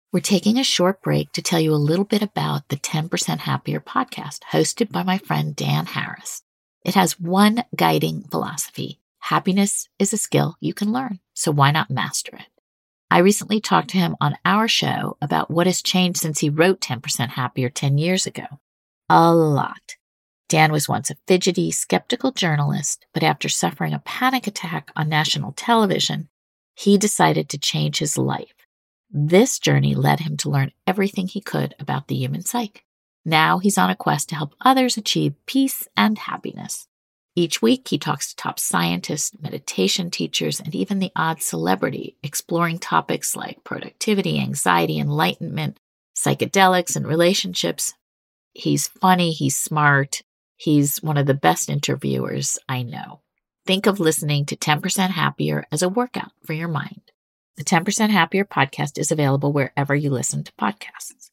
We're taking a short break to tell you a little bit about the 10% Happier podcast hosted by my friend Dan Harris. It has one guiding philosophy. Happiness is a skill you can learn, so why not master it? I recently talked to him on our show about what has changed since he wrote 10% Happier 10 years ago. A lot. Dan was once a fidgety, skeptical journalist, but after suffering a panic attack on national television, he decided to change his life. This journey led him to learn everything he could about the human psyche. Now he's on a quest to help others achieve peace and happiness. Each week, he talks to top scientists, meditation teachers, and even the odd celebrity, exploring topics like productivity, anxiety, enlightenment, psychedelics, and relationships. He's funny, he's smart, he's one of the best interviewers I know. Think of listening to 10% Happier as a workout for your mind. The 10% Happier podcast is available wherever you listen to podcasts.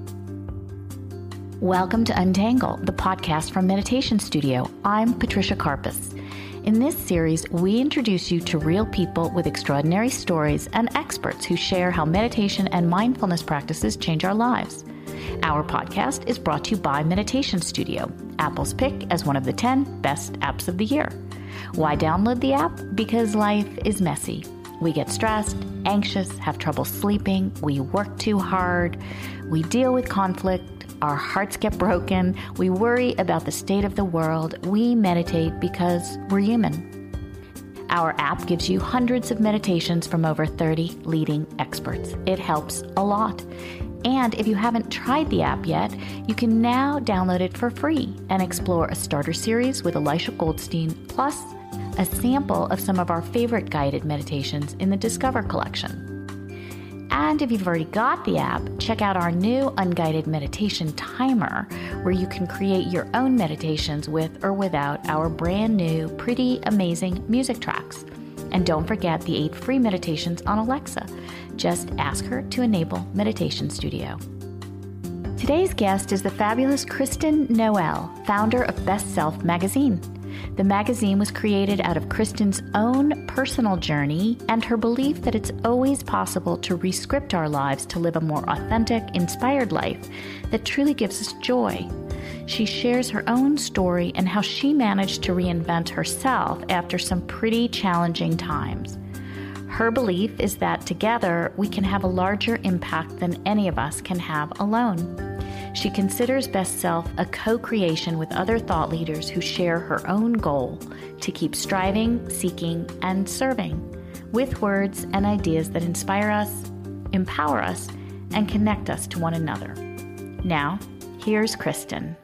Welcome to Untangle, the podcast from Meditation Studio. I'm Patricia Karpus. In this series, we introduce you to real people with extraordinary stories and experts who share how meditation and mindfulness practices change our lives. Our podcast is brought to you by Meditation Studio, Apple's pick as one of the 10 best apps of the year. Why download the app? Because life is messy. We get stressed, anxious, have trouble sleeping, we work too hard, we deal with conflict, our hearts get broken, we worry about the state of the world, we meditate because we're human. Our app gives you hundreds of meditations from over 30 leading experts. It helps a lot. And if you haven't tried the app yet, you can now download it for free and explore a starter series with Elisha Goldstein, plus a sample of some of our favorite guided meditations in the Discover collection. And if you've already got the app, check out our new unguided meditation timer, where you can create your own meditations with or without our brand new, pretty amazing music tracks. And don't forget the 8 free meditations on Alexa. Just ask her to enable Meditation Studio. Today's guest is the fabulous Kristin Noel, founder of Best Self magazine. The magazine was created out of Kristin's own personal journey and her belief that it's always possible to rescript our lives to live a more authentic, inspired life that truly gives us joy. She shares her own story and how she managed to reinvent herself after some pretty challenging times. Her belief is that together we can have a larger impact than any of us can have alone. She considers Best Self a co-creation with other thought leaders who share her own goal to keep striving, seeking, and serving with words and ideas that inspire us, empower us, and connect us to one another. Now, here's Kristin.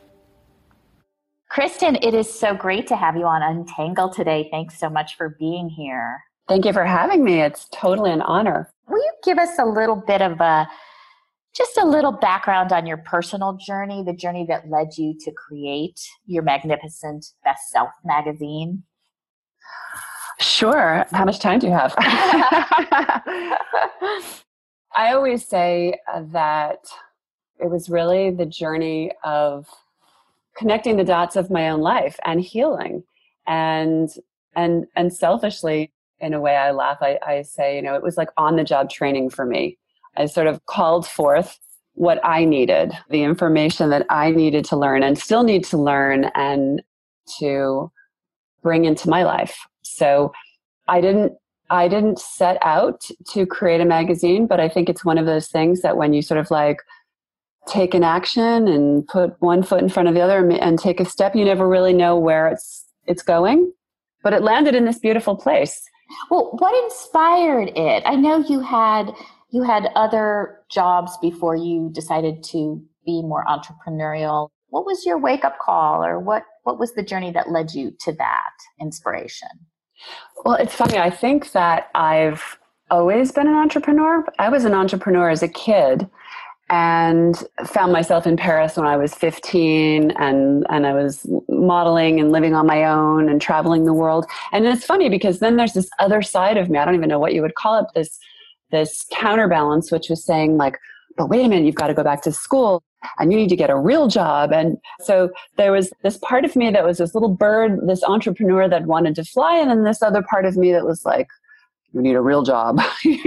Kristin, it is so great to have you on Untangle today. Thanks so much for being here. Thank you for having me. It's totally an honor. Will you give us a little bit of just a little background on your personal journey, the journey that led you to create your magnificent Best Self magazine? Sure. How much time do you have? I always say that it was really the journey of connecting the dots of my own life and healing. And selfishly, in a way, I laugh. I say, it was like on-the-job training for me. I sort of called forth what I needed, the information that I needed to learn and still need to learn and to bring into my life. So I didn't set out to create a magazine, but I think it's one of those things that when you sort of like take an action and put one foot in front of the other and take a step, you never really know where it's going. But it landed in this beautiful place. Well, what inspired it? I know you had other jobs before you decided to be more entrepreneurial. What was your wake-up call, or what was the journey that led you to that inspiration? Well, it's funny. I think that I've always been an entrepreneur. I was an entrepreneur as a kid and found myself in Paris when I was 15 and I was modeling and living on my own and traveling the world. And it's funny because then there's this other side of me. I don't even know what you would call it, this counterbalance, which was saying like, but wait a minute, you've got to go back to school and you need to get a real job. And so there was this part of me that was this little bird, this entrepreneur that wanted to fly. And then this other part of me that was like, you need a real job.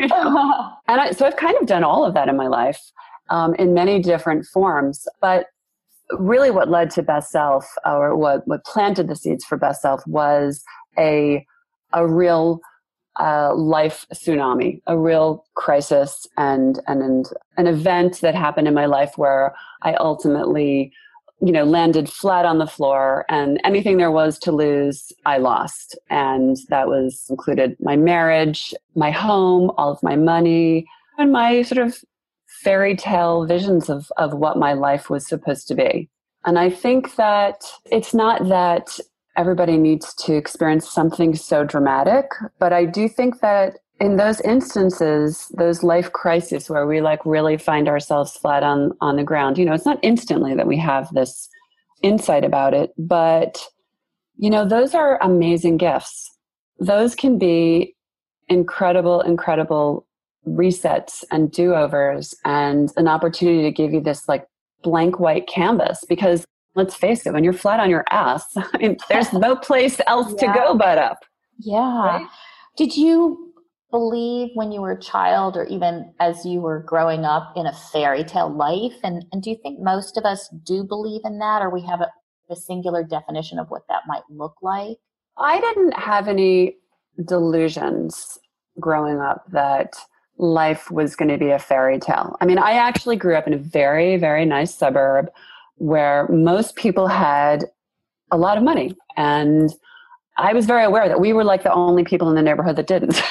So I've kind of done all of that in my life in many different forms. But really what led to Best Self, or what planted the seeds for Best Self, was a real life tsunami, a real crisis, and an event that happened in my life where I ultimately, landed flat on the floor, and anything there was to lose, I lost. And that included my marriage, my home, all of my money, and my sort of fairy tale visions of what my life was supposed to be. And I think that it's not that everybody needs to experience something so dramatic, but I do think that in those instances, those life crises where we really find ourselves flat on the ground, it's not instantly that we have this insight about it, but, those are amazing gifts. Those can be incredible, incredible resets and do-overs, and an opportunity to give you this blank white canvas, because let's face it, when you're flat on your ass, there's no place else to go but up. Yeah. Right? Did you believe when you were a child, or even as you were growing up, in a fairy tale life? And do you think most of us do believe in that, or we have a singular definition of what that might look like? I didn't have any delusions growing up that life was going to be a fairy tale. I mean, I actually grew up in a very, very nice suburb where most people had a lot of money, and I was very aware that we were the only people in the neighborhood that didn't.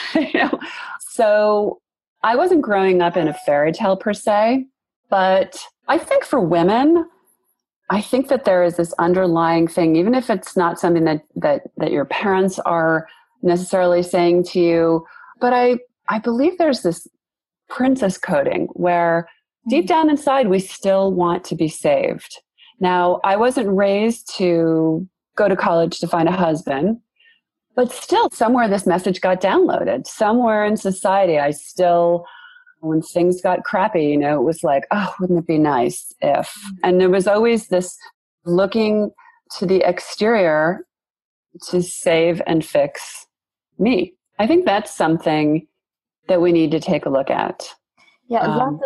So I wasn't growing up in a fairy tale per se, but I think for women, I think that there is this underlying thing, even if it's not something that your parents are necessarily saying to you, but I believe there's this princess coding where deep down inside, we still want to be saved. Now, I wasn't raised to go to college to find a husband, but still somewhere this message got downloaded. Somewhere in society, I still, when things got crappy, it was oh, wouldn't it be nice if? And there was always this looking to the exterior to save and fix me. I think that's something that we need to take a look at. Yeah, I love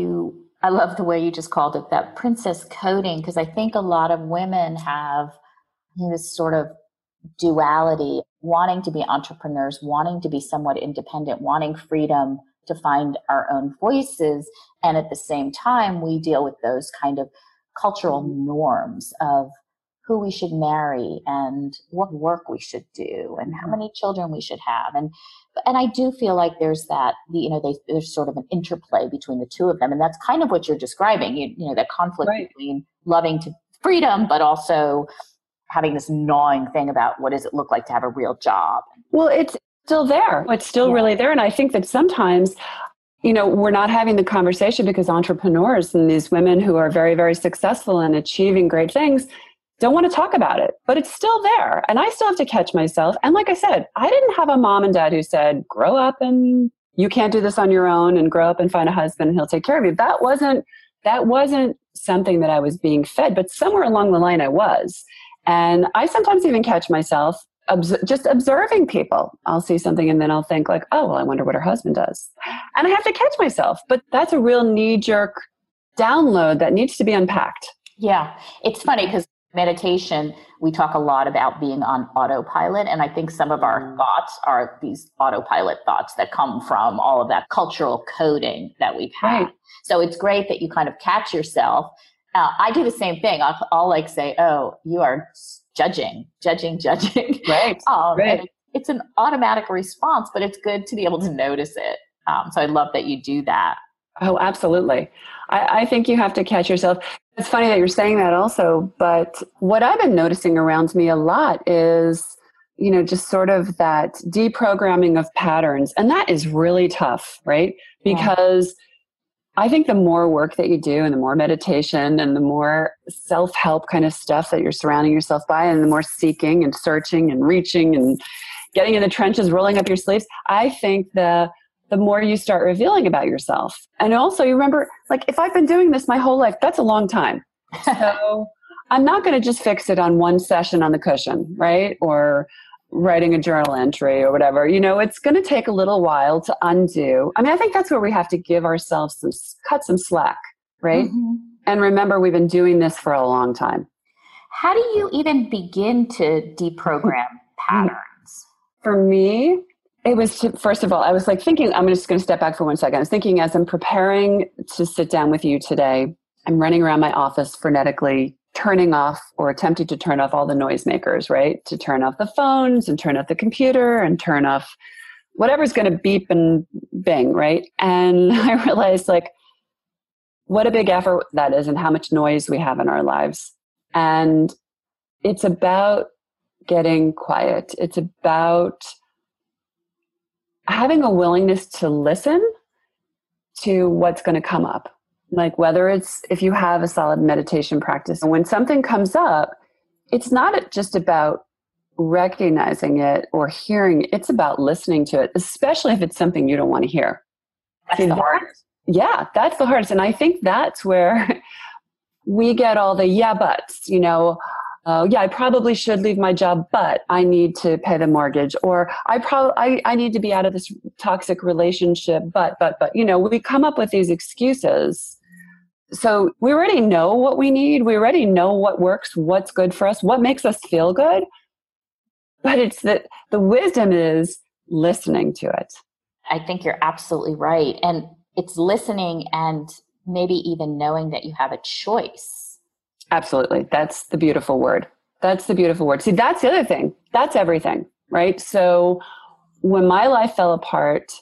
the way you just called it that princess coding, because I think a lot of women have this sort of duality, wanting to be entrepreneurs, wanting to be somewhat independent, wanting freedom to find our own voices. And at the same time, we deal with those kind of cultural norms of who we should marry and what work we should do and how many children we should have. And I do feel like there's that, there's sort of an interplay between the two of them. And that's kind of what you're describing, that conflict right. between loving to freedom, but also having this gnawing thing about what does it look like to have a real job. Well, it's still there. It's still really there. And I think that sometimes, we're not having the conversation because entrepreneurs and these women who are very, very successful and achieving great things don't want to talk about it, but it's still there. And I still have to catch myself. And like I said, I didn't have a mom and dad who said, grow up and you can't do this on your own, and grow up and find a husband and he'll take care of you. That wasn't something that I was being fed, but somewhere along the line I was. And I sometimes even catch myself just observing people. I'll see something and then I'll think oh, well, I wonder what her husband does. And I have to catch myself. But that's a real knee-jerk download that needs to be unpacked. Yeah. It's funny because meditation, we talk a lot about being on autopilot. And I think some of our thoughts are these autopilot thoughts that come from all of that cultural coding that we've had. Right. So it's great that you kind of catch yourself. I do the same thing. I'll say, oh, you are judging. Right. Right. It's an automatic response, but it's good to be able to notice it. So I love that you do that. Oh, absolutely. I think you have to catch yourself. It's funny that you're saying that also, but what I've been noticing around me a lot is, just sort of that deprogramming of patterns. And that is really tough, right? Because I think the more work that you do and the more meditation and the more self-help kind of stuff that you're surrounding yourself by, and the more seeking and searching and reaching and getting in the trenches, rolling up your sleeves, I think the more you start revealing about yourself. And also you remember, if I've been doing this my whole life, that's a long time. So I'm not going to just fix it on one session on the cushion, right? Or, writing a journal entry or whatever, it's going to take a little while to undo. I mean, I think that's where we have to give ourselves cut some slack, right? Mm-hmm. And remember, we've been doing this for a long time. How do you even begin to deprogram patterns? For me, it was, first of all, I was like thinking, I'm just going to step back for 1 second. I was thinking as I'm preparing to sit down with you today, I'm running around my office frenetically, turning off or attempting to turn off all the noisemakers, right? To turn off the phones and turn off the computer and turn off whatever's going to beep and bing, right? And I realized like what a big effort that is and how much noise we have in our lives. And it's about getting quiet. It's about having a willingness to listen to what's going to come up. Like whether it's, if you have a solid meditation practice, and when something comes up, it's not just about recognizing it or hearing, it's about listening to it, especially if it's something you don't want to hear. That's the hardest. Yeah, that's the hardest. And I think that's where we get all the yeah buts, I probably should leave my job, but I need to pay the mortgage, or I need to be out of this toxic relationship, but, we come up with these excuses. So we already know what we need. We already know what works, what's good for us, what makes us feel good. But it's that the wisdom is listening to it. I think you're absolutely right. And it's listening and maybe even knowing that you have a choice. Absolutely. That's the beautiful word. That's the beautiful word. See, that's the other thing. That's everything, right? So when my life fell apart,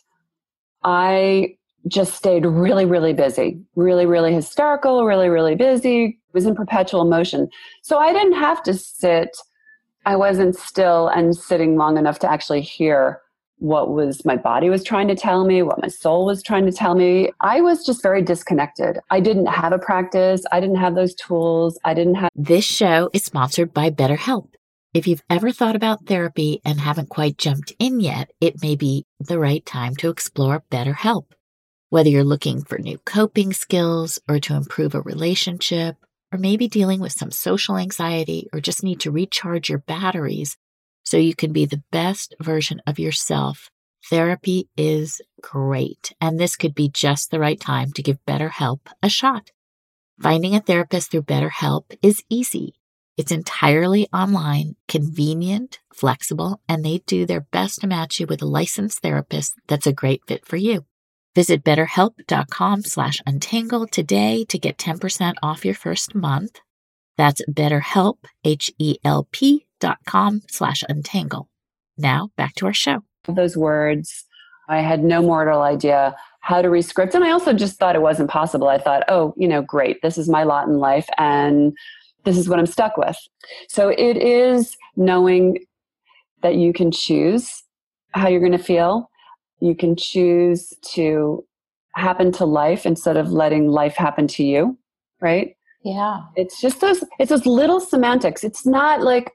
I just stayed really, really busy, really, really hysterical, really, really busy, was in perpetual motion. So I didn't have to sit. I wasn't still and sitting long enough to actually hear what was my body was trying to tell me, what my soul was trying to tell me. I was just very disconnected. I didn't have a practice. I didn't have those tools. This show is sponsored by BetterHelp. If you've ever thought about therapy and haven't quite jumped in yet, it may be the right time to explore BetterHelp. Whether you're looking for new coping skills or to improve a relationship, or maybe dealing with some social anxiety or just need to recharge your batteries so you can be the best version of yourself, therapy is great. And this could be just the right time to give BetterHelp a shot. Finding a therapist through BetterHelp is easy. It's entirely online, convenient, flexible, and they do their best to match you with a licensed therapist that's a great fit for you. Visit BetterHelp.com/untangle today to get 10% off your first month. That's BetterHelp, HELP.com/untangle. Now back to our show. Those words, I had no mortal idea how to rescript. And I also just thought it wasn't possible. I thought, great. This is my lot in life and this is what I'm stuck with. So it is knowing that you can choose how you're going to feel. You can choose to happen to life instead of letting life happen to you, right? Yeah. It's just those little semantics. It's not like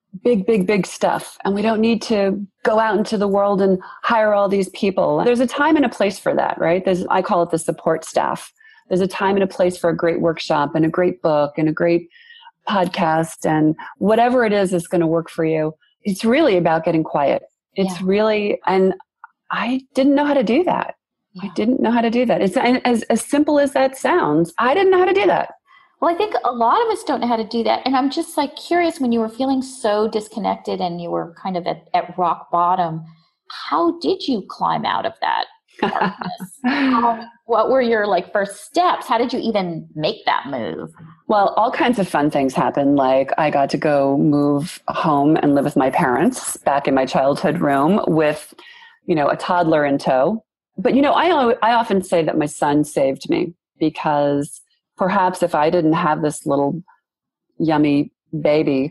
big stuff. And we don't need to go out into the world and hire all these people. There's a time and a place for that, right? I call it the support staff. There's a time and a place for a great workshop and a great book and a great podcast and whatever it is that's going to work for you. It's really about getting quiet. It's really, and I didn't know how to do that. Yeah. I didn't know how to do that. It's as simple as that sounds. I didn't know how to do that. Well, I think a lot of us don't know how to do that. And I'm just curious, when you were feeling so disconnected and you were kind of at rock bottom, how did you climb out of that darkness? What were your first steps? How did you even make that move? Well, all kinds of fun things happened. Like I got to go move home and live with my parents back in my childhood room with a toddler in tow. But, I often say that my son saved me because perhaps if I didn't have this little yummy baby,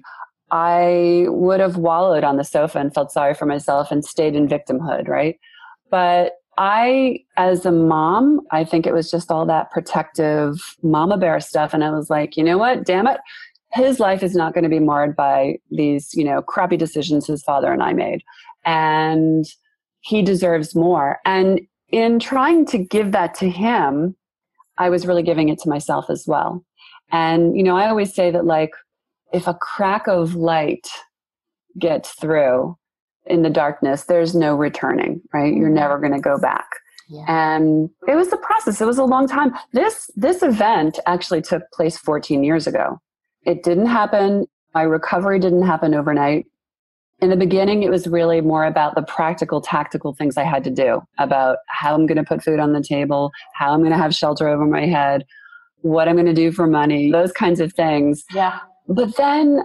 I would have wallowed on the sofa and felt sorry for myself and stayed in victimhood, right? But as a mom, I think it was just all that protective mama bear stuff. And I was like, you know what? Damn it. His life is not going to be marred by these, crappy decisions his father and I made. And he deserves more. And in trying to give that to him, I was really giving it to myself as well. And, I always say that if a crack of light gets through, in the darkness, there's no returning, right? You're never going to go back. Yeah. And it was a process. It was a long time. This event actually took place 14 years ago. It didn't happen. My recovery didn't happen overnight. In the beginning, it was really more about the practical, tactical things I had to do, about how I'm going to put food on the table, how I'm going to have shelter over my head, what I'm going to do for money, those kinds of things. Yeah. But then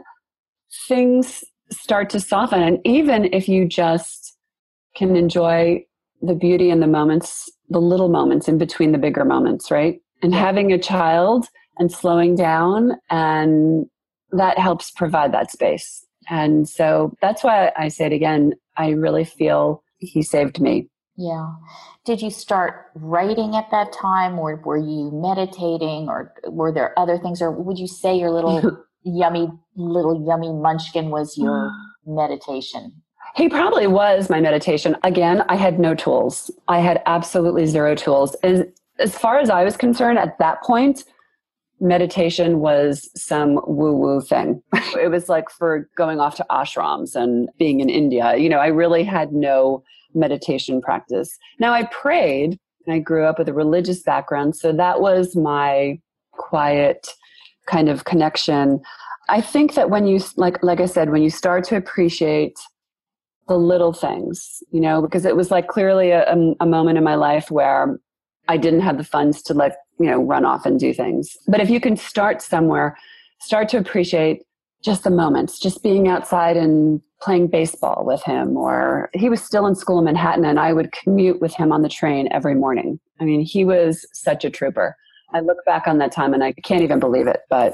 things start to soften. And even if you just can enjoy the beauty in the moments, the little moments in between the bigger moments, right? And having a child and slowing down, and that helps provide that space. And so that's why I say it again, I really feel he saved me. Yeah. Did you start writing at that time, or were you meditating, or were there other things, or would you say your little yummy munchkin was your meditation? He probably was my meditation. Again, I had no tools. I had absolutely zero tools. As far as I was concerned at that point, meditation was some woo-woo thing. It was like for going off to ashrams and being in India. I really had no meditation practice. Now, I prayed, and I grew up with a religious background, so that was my quiet kind of connection. I think that when you, like I said, when you start to appreciate the little things, because it was like clearly a moment in my life where I didn't have the funds to run off and do things. But if you can start somewhere, start to appreciate just the moments, just being outside and playing baseball with him, or he was still in school in Manhattan and I would commute with him on the train every morning. I mean, he was such a trooper. I look back on that time and I can't even believe it. But,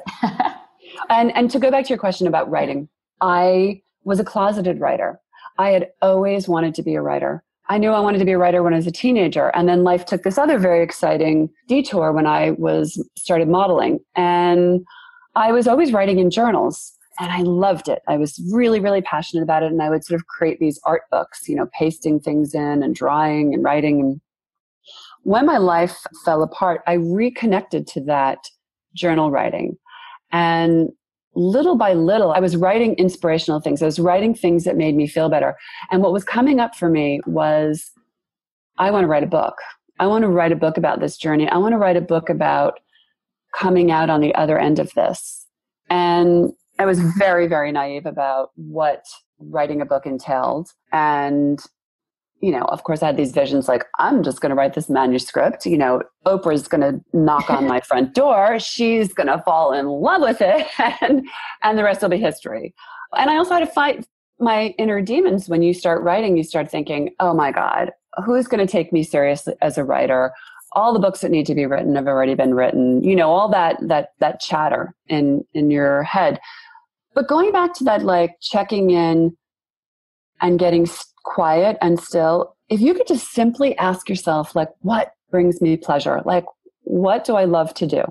and to go back to your question about writing, I was a closeted writer. I had always wanted to be a writer. I knew I wanted to be a writer when I was a teenager. And then life took this other very exciting detour when I started modeling. And I was always writing in journals and I loved it. I was really, really passionate about it. And I would sort of create these art books, pasting things in and drawing and writing. And when my life fell apart, I reconnected to that journal writing. And little by little, I was writing inspirational things. I was writing things that made me feel better. And what was coming up for me was, I want to write a book. I want to write a book about this journey. I want to write a book about coming out on the other end of this. And I was very, very naive about what writing a book entailed. And of course, I had these visions like, I'm just going to write this manuscript. Oprah's going to knock on my front door. She's going to fall in love with it. And the rest will be history. And I also had to fight my inner demons. When you start writing, you start thinking, oh my God, who's going to take me seriously as a writer? All the books that need to be written have already been written. All that chatter in your head. But going back to that, checking in and getting quiet and still, if you could just simply ask yourself, what brings me pleasure? What do I love to do?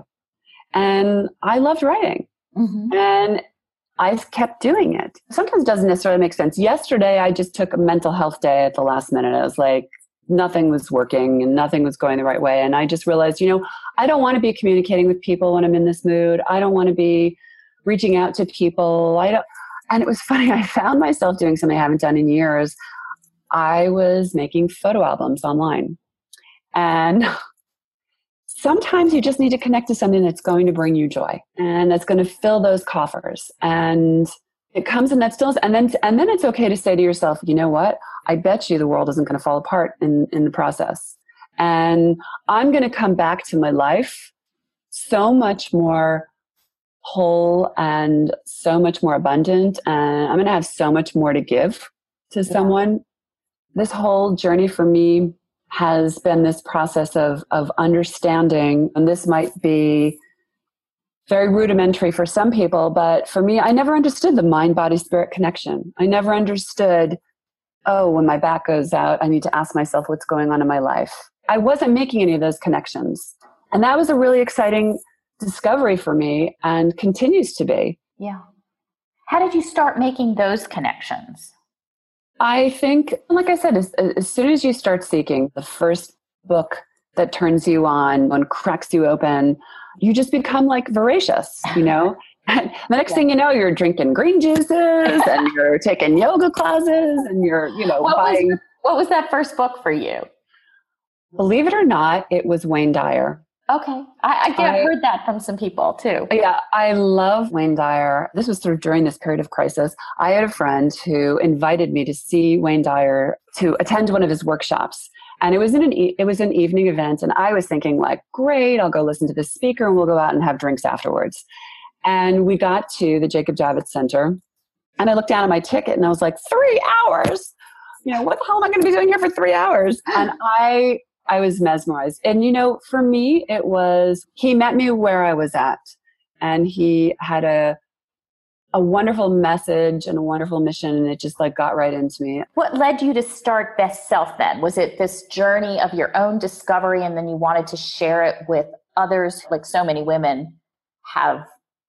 And I loved writing. Mm-hmm. And I kept doing it. Sometimes it doesn't necessarily make sense. Yesterday, I just took a mental health day at the last minute. I was like, nothing was working and nothing was going the right way. And I just realized, I don't want to be communicating with people when I'm in this mood. I don't want to be reaching out to people. And it was funny. I found myself doing something I haven't done in years. I was making photo albums online. And sometimes you just need to connect to something that's going to bring you joy and that's going to fill those coffers. And it comes in that stillness. And then it's okay to say to yourself, you know what? I bet you the world isn't going to fall apart in the process. And I'm going to come back to my life so much more whole and so much more abundant. And I'm going to have so much more to give to someone. This whole journey for me has been this process of understanding, and this might be very rudimentary for some people, but for me, I never understood the mind-body-spirit connection. I never understood, when my back goes out, I need to ask myself what's going on in my life. I wasn't making any of those connections. And that was a really exciting discovery for me and continues to be. Yeah. How did you start making those connections? I think, like I said, as soon as you start seeking the first book that turns you on and cracks you open, you just become voracious, And the next thing you know, you're drinking green juices and you're taking yoga classes and you're, buying. What was that first book for you? Believe it or not, it was Wayne Dyer. Okay. I heard that from some people too. Yeah, I love Wayne Dyer. This was sort of during this period of crisis. I had a friend who invited me to see Wayne Dyer, to attend one of his workshops. And it was an evening event. And I was thinking like, great, I'll go listen to this speaker and we'll go out and have drinks afterwards. And we got to the Jacob Javits Center and I looked down at my ticket and I was like, 3 hours? What the hell am I going to be doing here for 3 hours? And I was mesmerized. And, for me, it was, he met me where I was at. And he had a wonderful message and a wonderful mission. And it just got right into me. What led you to start Best Self then? Was it this journey of your own discovery and then you wanted to share it with others? Like so many women have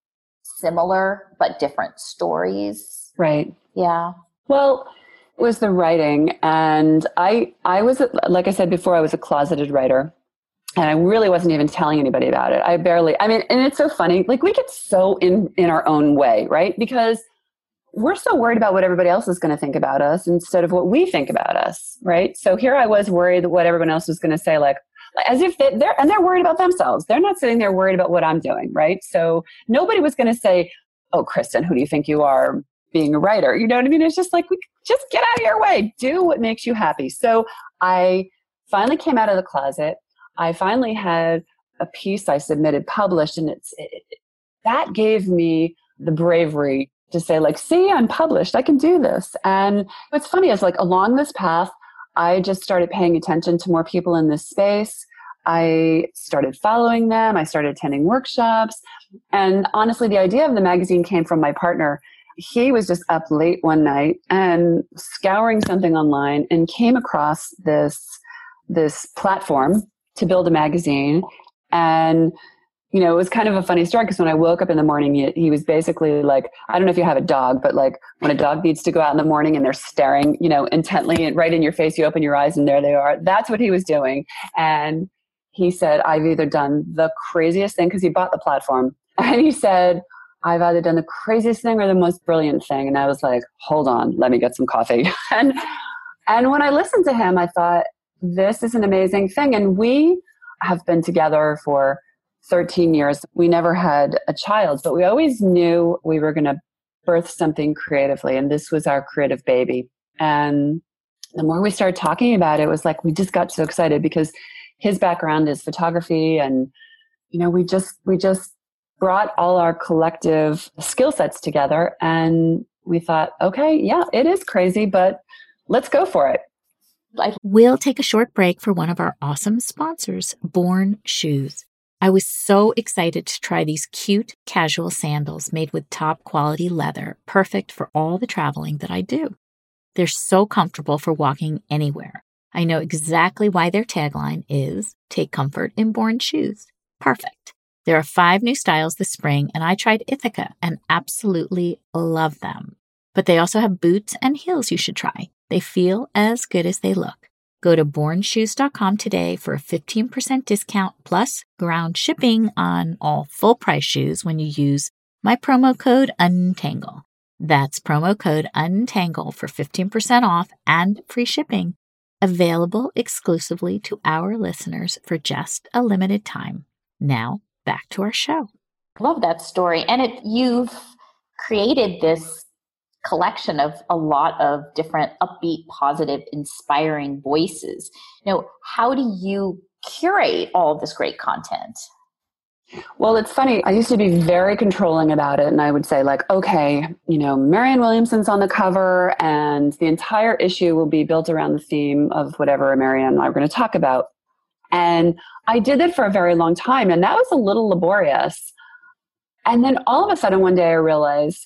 similar but different stories. Right. Yeah. Well, it was the writing. And I was, like I said before, I was a closeted writer. And I really wasn't even telling anybody about it. And it's so funny. Like we get so in our own way, right? Because we're so worried about what everybody else is going to think about us instead of what we think about us, right? So here I was worried what everyone else was going to say, like as if they're worried about themselves. They're not sitting there worried about what I'm doing, right? So nobody was going to say, oh, Kristen, who do you think you are being a writer? You know what I mean? It's just like, just get out of your way. Do what makes you happy. So I finally came out of the closet. I finally had a piece I submitted published, and that gave me the bravery to say, like, see, I'm published. I can do this. And what's funny is, like, along this path, I just started paying attention to more people in this space. I started following them. I started attending workshops. And honestly, the idea of the magazine came from my partner. He was just up late one night and scouring something online and came across this platform to build a magazine. And, it was kind of a funny story because when I woke up in the morning, he was basically like, I don't know if you have a dog, but like when a dog needs to go out in the morning and they're staring, intently and right in your face, you open your eyes and there they are. That's what he was doing. And he said, I've either done the craziest thing, because he bought the platform. And he said, I've either done the craziest thing or the most brilliant thing. And I was like, hold on, let me get some coffee. And when I listened to him, I thought, this is an amazing thing. And we have been together for 13 years. We never had a child, but we always knew we were going to birth something creatively. And this was our creative baby. And the more we started talking about it, it was like, we just got so excited because his background is photography. And, we just brought all our collective skill sets together. And we thought, okay, yeah, it is crazy, but let's go for it. We'll take a short break for one of our awesome sponsors, Born Shoes. I was so excited to try these cute casual sandals made with top quality leather, perfect for all the traveling that I do. They're so comfortable for walking anywhere. I know exactly why their tagline is "Take comfort in Born Shoes." Perfect. There are 5 new styles this spring, and I tried Ithaca and absolutely love them. But they also have boots and heels you should try. They feel as good as they look. Go to bornshoes.com today for a 15% discount plus ground shipping on all full price shoes when you use my promo code UNTANGLE. That's promo code UNTANGLE for 15% off and free shipping. Available exclusively to our listeners for just a limited time. Now, back to our show. Love that story. And you've created this collection of a lot of different upbeat, positive, inspiring voices. How do you curate all of this great content? Well, it's funny. I used to be very controlling about it. And I would say like, okay, Marianne Williamson's on the cover and the entire issue will be built around the theme of whatever Marianne and I were going to talk about. And I did it for a very long time. And that was a little laborious. And then all of a sudden one day I realized,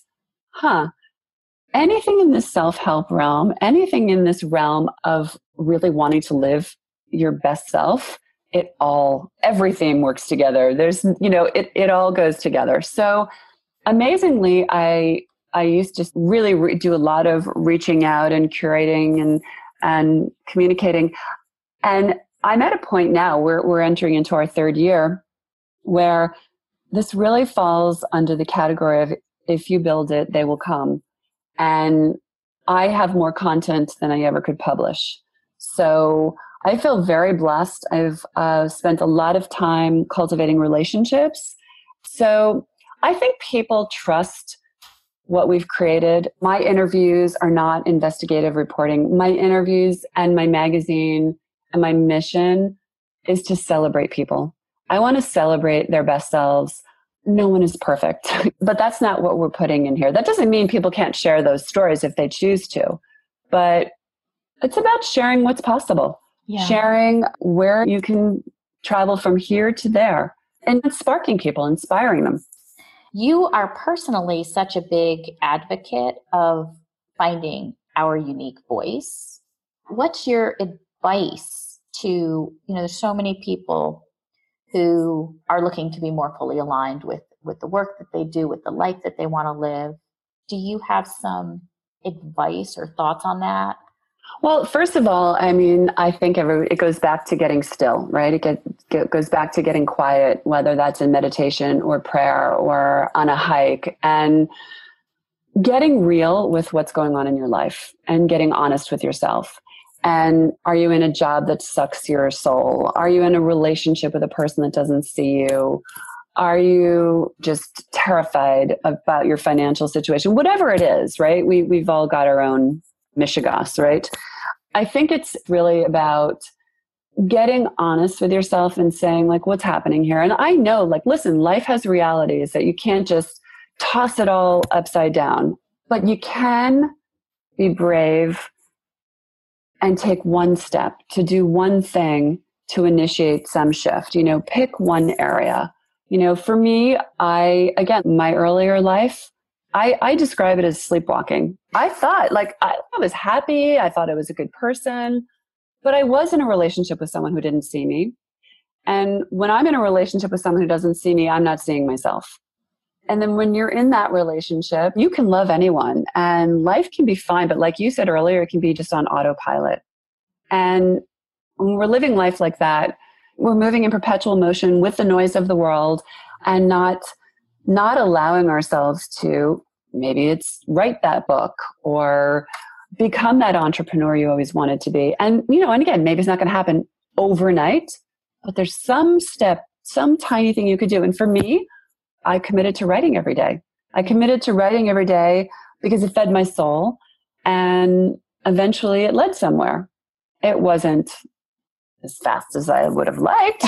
anything in this self-help realm, anything in this realm of really wanting to live your best self, every theme works together. There's, it all goes together. So amazingly, I used to really do a lot of reaching out and curating and communicating. And I'm at a point now where we're entering into our 3rd year where this really falls under the category of if you build it, they will come. And I have more content than I ever could publish. So I feel very blessed. I've spent a lot of time cultivating relationships. So I think people trust what we've created. My interviews are not investigative reporting. My interviews and my magazine and my mission is to celebrate people. I want to celebrate their best selves. No one is perfect, but that's not what we're putting in here. That doesn't mean people can't share those stories if they choose to, but it's about sharing what's possible, sharing where you can travel from here to there, and sparking people, inspiring them. You are personally such a big advocate of finding our unique voice. What's your advice to, there's so many people who are looking to be more fully aligned with the work that they do, with the life that they want to live. Do you have some advice or thoughts on that? Well, first of all, I think it goes back to getting still, right? It goes back to getting quiet, whether that's in meditation or prayer or on a hike, and getting real with what's going on in your life and getting honest with yourself. And are you in a job that sucks your soul? Are you in a relationship with a person that doesn't see you? Are you just terrified about your financial situation? Whatever it is, right? We've all got our own mishigas, right? I think it's really about getting honest with yourself and saying, like, what's happening here? And I know, listen, life has realities that you can't just toss it all upside down, but you can be brave and take one step, to do one thing to initiate some shift. Pick one area. For me, my earlier life, I describe it as sleepwalking. I thought, I was happy. I thought I was a good person, but I was in a relationship with someone who didn't see me. And when I'm in a relationship with someone who doesn't see me, I'm not seeing myself. And then when you're in that relationship, you can love anyone and life can be fine. But like you said earlier, it can be just on autopilot. And when we're living life like that, we're moving in perpetual motion with the noise of the world and not allowing ourselves to, maybe it's write that book or become that entrepreneur you always wanted to be. And, and again, maybe it's not going to happen overnight, but there's some step, some tiny thing you could do. And for me, I committed to writing every day. Because it fed my soul, and eventually it led somewhere. It wasn't as fast as I would have liked,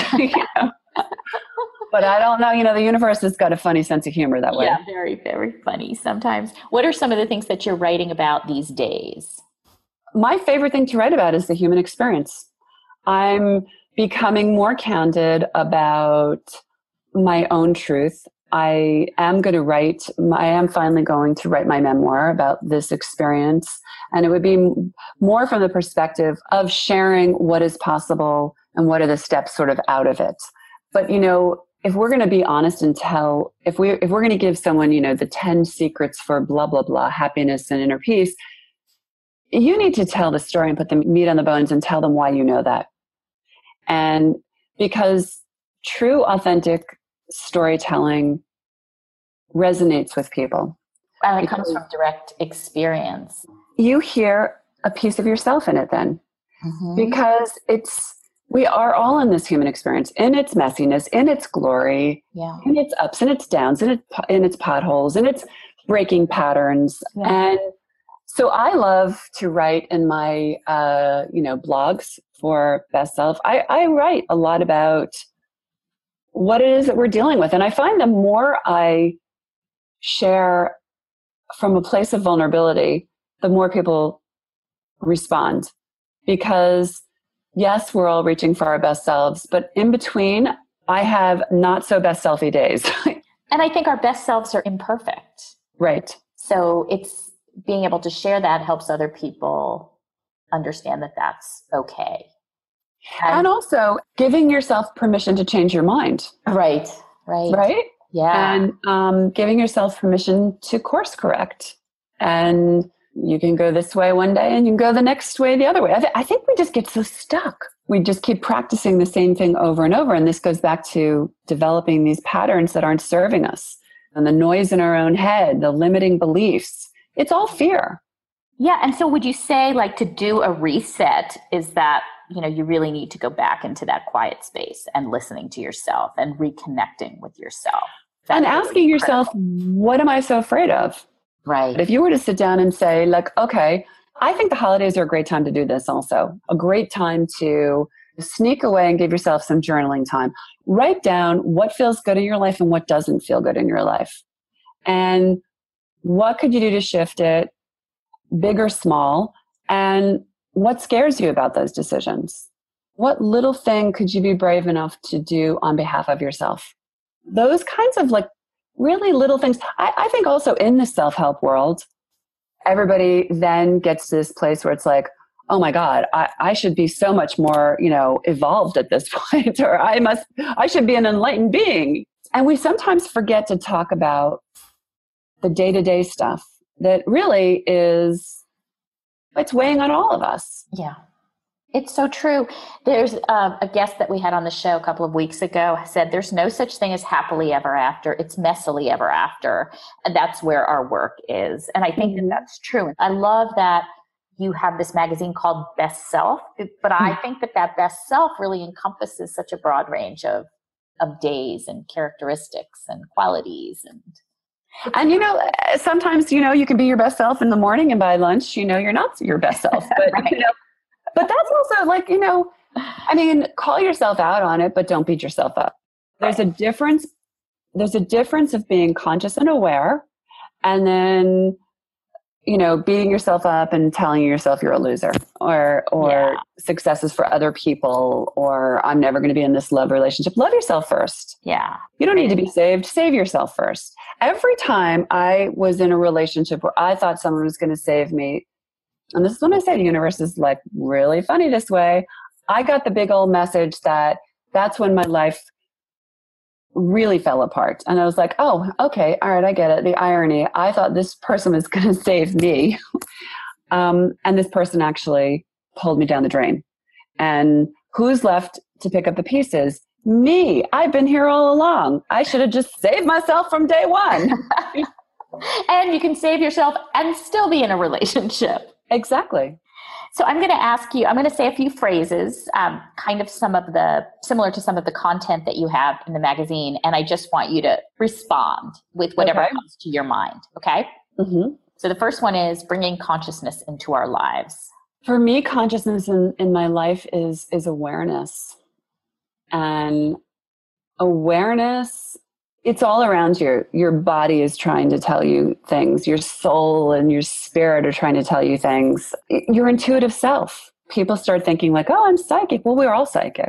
but I don't know, the universe has got a funny sense of humor that way. Yeah, very, very funny sometimes. What are some of the things that you're writing about these days? My favorite thing to write about is the human experience. I'm becoming more candid about my own truth. I am finally going to write my memoir about this experience. And it would be more from the perspective of sharing what is possible and what are the steps sort of out of it. But, if we're going to be honest and if we're going to give someone, the 10 secrets for blah, blah, blah, happiness and inner peace, you need to tell the story and put the meat on the bones and tell them why you know that. And because true, authentic storytelling resonates with people. And it comes from direct experience. You hear a piece of yourself in it then. Mm-hmm. Because we are all in this human experience, in its messiness, in its glory, in its ups and its downs, in its potholes, in its breaking patterns. Yeah. And so I love to write in my, blogs for Best Self. I write a lot about what it is that we're dealing with. And I find the more I share from a place of vulnerability, the more people respond. Because yes, we're all reaching for our best selves, but in between, I have not so best selfie days. And I think our best selves are imperfect. Right. So it's being able to share that helps other people understand that that's okay. And also giving yourself permission to change your mind. Right. Yeah. And giving yourself permission to course correct. And you can go this way one day and you can go the next way the other way. I think we just get so stuck. we just keep practicing the same thing over and over. And this goes back to developing these patterns that aren't serving us, and the noise in our own head, the limiting beliefs. It's all fear. Yeah. And so would you say, like, to do a reset is that, you really need to go back into that quiet space and listening to yourself and reconnecting with yourself. And asking yourself, what am I so afraid of? Right. If you were to sit down and say, like, okay, I think the holidays are a great time to do this also. A great time to sneak away and give yourself some journaling time. Write down what feels good in your life and what doesn't feel good in your life. And what could you do to shift it, big or small? And what scares you about those decisions? What little thing could you be brave enough to do on behalf of yourself? Those kinds of like really little things. I think also in the self-help world, everybody then gets to this place where it's like, oh my God, I should be so much more, evolved at this point, or I should be an enlightened being. And we sometimes forget to talk about the day-to-day stuff that really it's weighing on all of us. Yeah. It's so true. There's a guest that we had on the show a couple of weeks ago said there's no such thing as happily ever after. It's messily ever after. And that's where our work is. And I think that that's true. I love that you have this magazine called Best Self, but I think that Best Self really encompasses such a broad range of days and characteristics and qualities. And sometimes, you can be your best self in the morning, and by lunch, you're not your best self. But, right. But that's also like, call yourself out on it, but don't beat yourself up. There's a difference. There's a difference of being conscious and aware, and then, beating yourself up and telling yourself you're a loser, or success is for other people, or I'm never going to be in this love relationship. Love yourself first. Yeah. You don't need to be saved. Save yourself first. Every time I was in a relationship where I thought someone was going to save me, and this is when I say the universe is like really funny this way, I got the big old message that's when my life really fell apart. And I was like, oh, okay, all right, I get it. The irony. I thought this person was going to save me. And this person actually pulled me down the drain. And who's left to pick up the pieces? Me. I've been here all along. I should have just saved myself from day one. And you can save yourself and still be in a relationship. Exactly. So I'm going to ask you, I'm going to say a few phrases, kind of similar to some of the content that you have in the magazine. And I just want you to respond with whatever comes to your mind. Okay. Mm-hmm. So the first one is bringing consciousness into our lives. For me, consciousness in my life is awareness. And awareness, it's all around you. Your body is trying to tell you things. Your soul and your spirit are trying to tell you things. Your intuitive self. People start thinking like, oh, I'm psychic. Well, we're all psychic.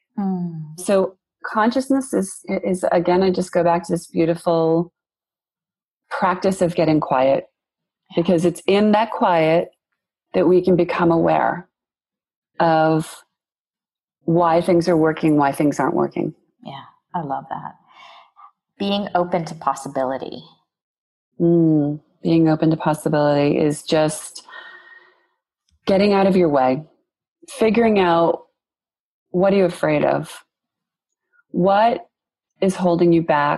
So consciousness is again, I just go back to this beautiful practice of getting quiet, because it's in that quiet that we can become aware of why things are working, why things aren't working. Yeah, I love that. Being open to possibility. Being open to possibility is just getting out of your way, figuring out, what are you afraid of? What is holding you back?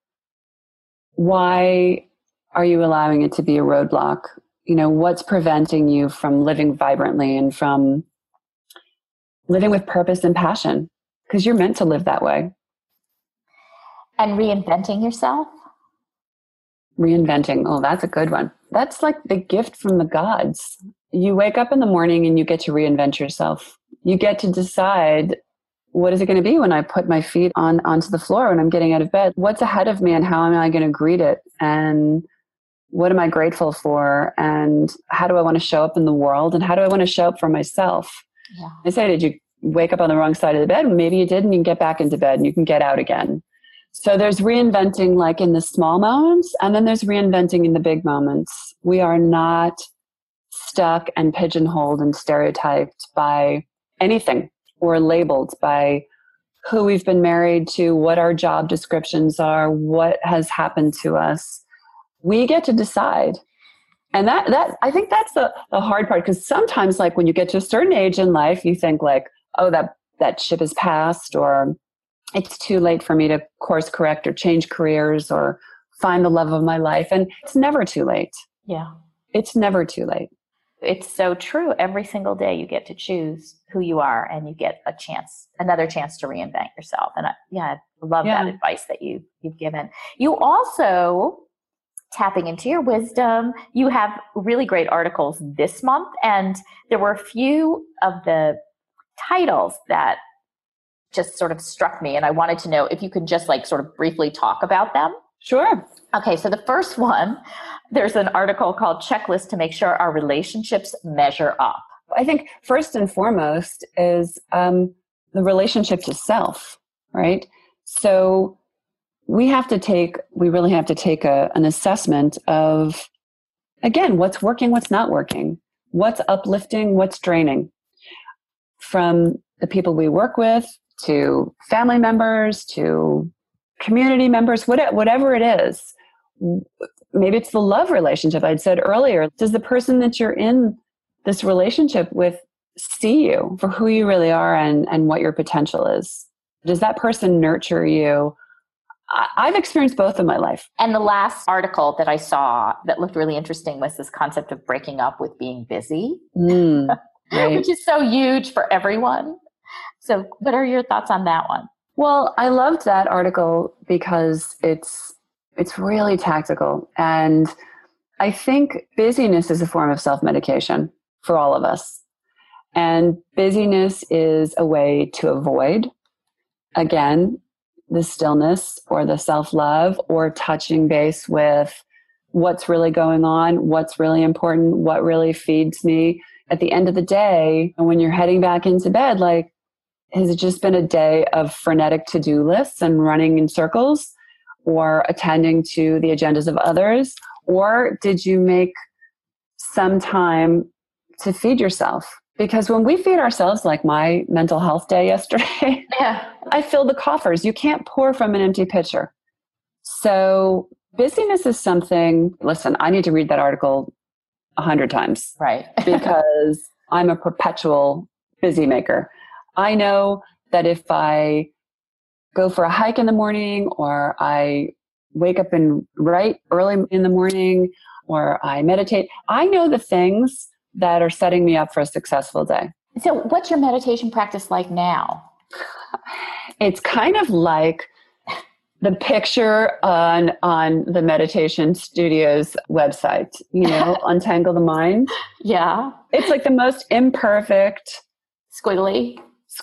Why are you allowing it to be a roadblock? What's preventing you from living vibrantly and from living with purpose and passion? Because you're meant to live that way. And reinventing yourself? Reinventing. Oh, that's a good one. That's like the gift from the gods. You wake up in the morning and you get to reinvent yourself. You get to decide, what is it going to be when I put my feet onto the floor when I'm getting out of bed? What's ahead of me and how am I going to greet it? And what am I grateful for? And how do I want to show up in the world? And how do I want to show up for myself? Yeah. I say, did you wake up on the wrong side of the bed? Maybe you did, and you can get back into bed and you can get out again. So there's reinventing like in the small moments, and then there's reinventing in the big moments. We are not stuck and pigeonholed and stereotyped by anything, or labeled by who we've been married to, what our job descriptions are, what has happened to us. We get to decide. And that I think that's the hard part, because sometimes like when you get to a certain age in life, you think like, oh, that ship has passed, or it's too late for me to course correct or change careers or find the love of my life. And it's never too late. Yeah. It's never too late. It's so true. Every single day you get to choose who you are, and you get another chance to reinvent yourself. And I love that advice that you've given. You also, tapping into your wisdom, you have really great articles this month, and there were a few of the titles that just sort of struck me, and I wanted to know if you could just sort of briefly talk about them. Sure. Okay, so the first one, there's an article called Checklist to Make Sure Our Relationships Measure Up. I think first and foremost is the relationship to self, right? So we really have to take an assessment of, again, what's working, what's not working, what's uplifting, what's draining, from the people we work with, to family members, to community members, whatever it is. Maybe it's the love relationship I'd said earlier. Does the person that you're in this relationship with see you for who you really are and what your potential is? Does that person nurture you? I've experienced both in my life. And the last article that I saw that looked really interesting was this concept of breaking up with being busy, right. which is so huge for everyone. So what are your thoughts on that one? Well, I loved that article because it's really tactical. And I think busyness is a form of self-medication for all of us. And busyness is a way to avoid, again, the stillness or the self-love, or touching base with what's really going on, what's really important, what really feeds me. At the end of the day, when you're heading back into bed, has it just been a day of frenetic to-do lists and running in circles, or attending to the agendas of others? Or did you make some time to feed yourself? Because when we feed ourselves, like my mental health day yesterday, I filled the coffers. You can't pour from an empty pitcher. So busyness is something, listen, I need to read that article 100 times. Right. Because I'm a perpetual busy maker. I know that if I go for a hike in the morning, or I wake up right early in the morning, or I meditate, I know the things that are setting me up for a successful day. So what's your meditation practice like now? It's kind of like the picture on the meditation studio's website, Untangle the Mind. Yeah. It's like the most imperfect, squiggly,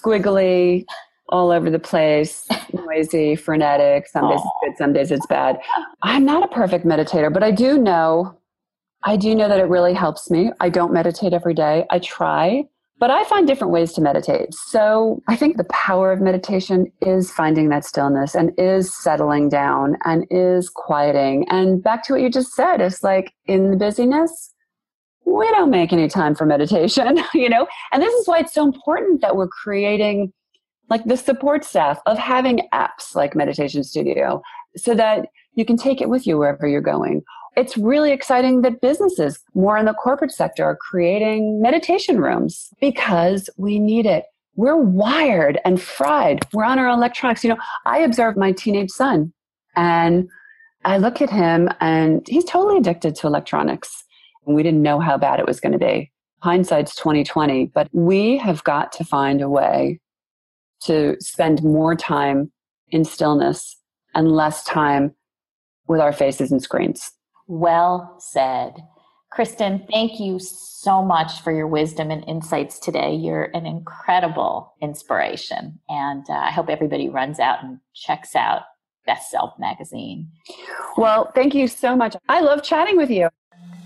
all over the place, noisy, frenetic. Some days it's good, some days it's bad. I'm not a perfect meditator, but I do know that it really helps me. I don't meditate every day. I try, but I find different ways to meditate. So I think the power of meditation is finding that stillness, and is settling down, and is quieting. And back to what you just said, it's like in the busyness, we don't make any time for meditation, And this is why it's so important that we're creating the support staff of having apps like Meditation Studio, so that you can take it with you wherever you're going. It's really exciting that businesses, more in the corporate sector, are creating meditation rooms, because we need it. We're wired and fried. We're on our electronics. I observe my teenage son, and I look at him, and he's totally addicted to electronics. We didn't know how bad it was going to be. Hindsight's 20/20, but we have got to find a way to spend more time in stillness and less time with our faces and screens. Well said. Kristen, thank you so much for your wisdom and insights today. You're an incredible inspiration. And I hope everybody runs out and checks out Best Self magazine. Well, thank you so much. I love chatting with you.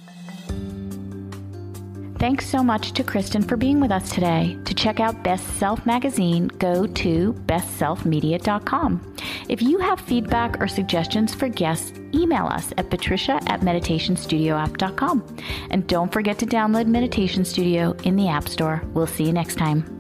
Thanks so much to Kristen for being with us today. To check out Best Self magazine, go to bestselfmedia.com. If you have feedback or suggestions for guests, email us at patricia@meditationstudioapp.com. And don't forget to download Meditation Studio in the App Store. We'll see you next time.